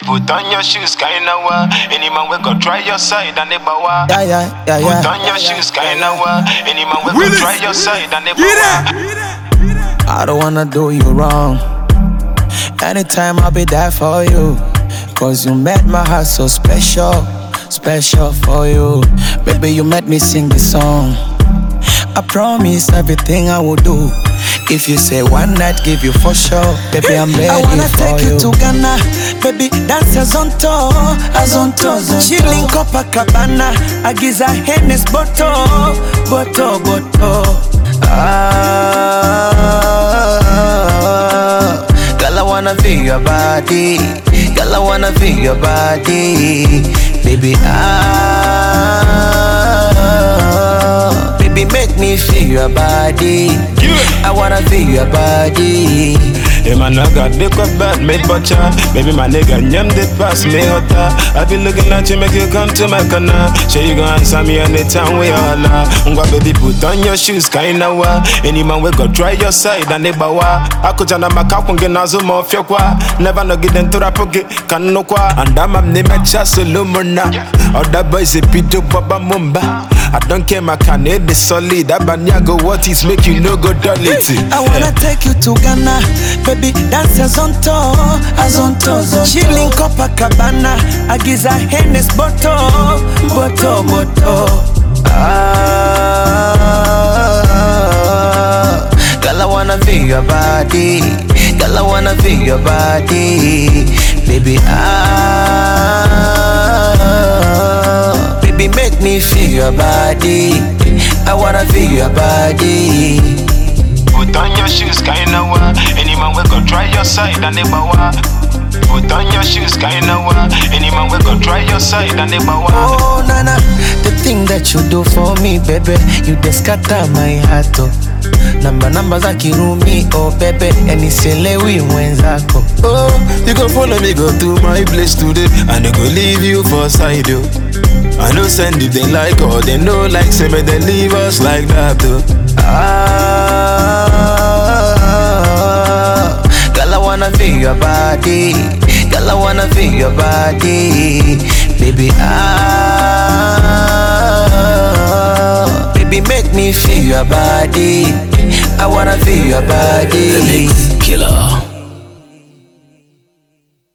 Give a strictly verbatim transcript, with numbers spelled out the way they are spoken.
put on your shoes, kinda wa. Any man we go try your side and they bawa. Yeah, yeah, yeah, yeah. Put on your shoes, kinda wa. Any man we go try your side and they bawa. I don't wanna do you wrong. Anytime I'll be there for you. Cause you made my heart so special, special for you. Baby, you made me sing this song. I promise everything I will do. If you say one night, give you for sure. Baby, I'm ready for you. I wanna take you to Ghana. Baby, dance as on tour, as on tour. Chilling Copacabana. Agiza Hennes Boto, Boto, Boto. Ah, girl, I wanna feel your body. Girl, I wanna feel your body. Baby, ah, baby, make me feel your body. I wanna feel your body. Hey man, I got the cup bad, made butcher. Baby, my nigga, nyam did pass me hotter. I be looking at you, make you come to my corner. Sure you gon' answer me anytime we all are. Ngwa baby, put on your shoes, kinda wa. Any man we go try your side and they bawa. Ako jana makapunge nazo mofyo kwa. Never no get into the pocket, can no kwa. And I'm a name at Chasolumuna. Other boys a pito baba mumba. I don't care, my can the solid. That banyago, what is make you no go dolly. I wanna take you to Ghana. Baby, dance as on tour, as on tour. Chilling Copacabana. Agiza Hennes Boto, Boto, Boto. Ah, girl, I wanna feel your body. Girl, I wanna feel your body. Baby, ah, baby, make me feel your body. I wanna feel your body. Put on your shoes, kinda wa. Any man we go try your side and they bawa. Put on your shoes, kinda wa. Any man we go try your side and they bawa. Oh nana, the thing that you do for me, baby, you just scatter my heart. Oh, namba namba za kirumi, oh baby, eniselewi mwenzako. Oh, you go follow me, go to my place today, and they go leave you for side, yo. I know send if they like or they know like, say but they leave us like that, though. Ah, girl, I wanna feel your body. Girl, I wanna feel your body. Baby, ah, baby, make me feel your body. I wanna feel your body.